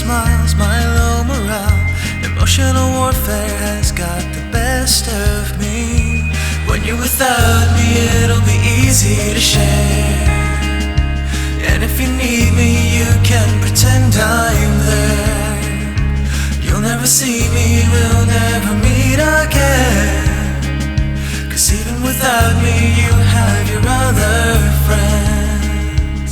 smiles, my low morale. Emotional warfare has got the best of me. When you're without me, it'll be easy to share. And if you need me, you can pretend I'm there. You'll never see me, we'll never meet again. 'Cause even without me, you have your other friends.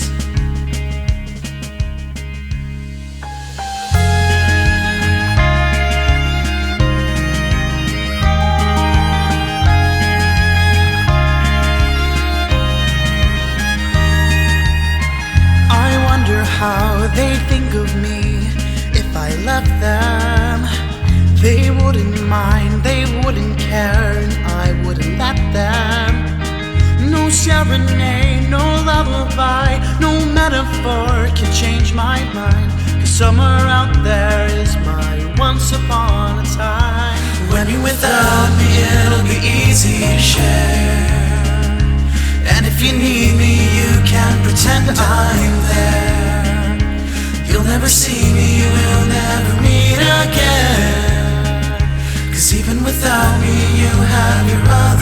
I wonder how they think of me if I left them. They wouldn't mind, they wouldn't care, and I wouldn't let them. No serenade, no lullaby, no metaphor can change my mind. 'Cause somewhere out there is my once upon a time. When you're without me, it'll be easy to share. And if you need me, you can pretend I'm there. You'll never see me, we'll never meet again. 'Cause even without me, you have your own.